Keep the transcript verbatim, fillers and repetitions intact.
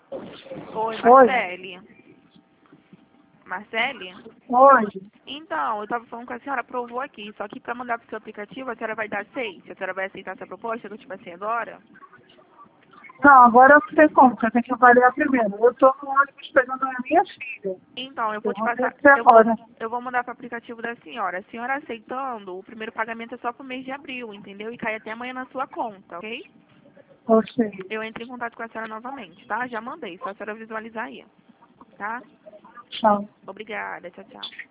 Oi, Oi. Marcele. Marcele? Oi. Então, eu tava falando com a senhora, aprovou aqui, só que pra mandar pro seu aplicativo, a senhora vai dar seis? A senhora vai aceitar essa proposta que eu te passei agora? Não, agora eu não sei como, você tem que avaliar primeiro. Eu tô no ônibus pegando a minha filha. Então, eu vou Eu te vou passar, descer eu vou, agora. eu vou mandar pro aplicativo da senhora. A senhora aceitando, o primeiro pagamento é só pro mês de abril, entendeu? E cai até amanhã na sua conta, ok? Ok. Eu entro em contato com a senhora novamente, tá? Já mandei, só a senhora visualizar aí, tá? Tchau. Obrigada, tchau, tchau.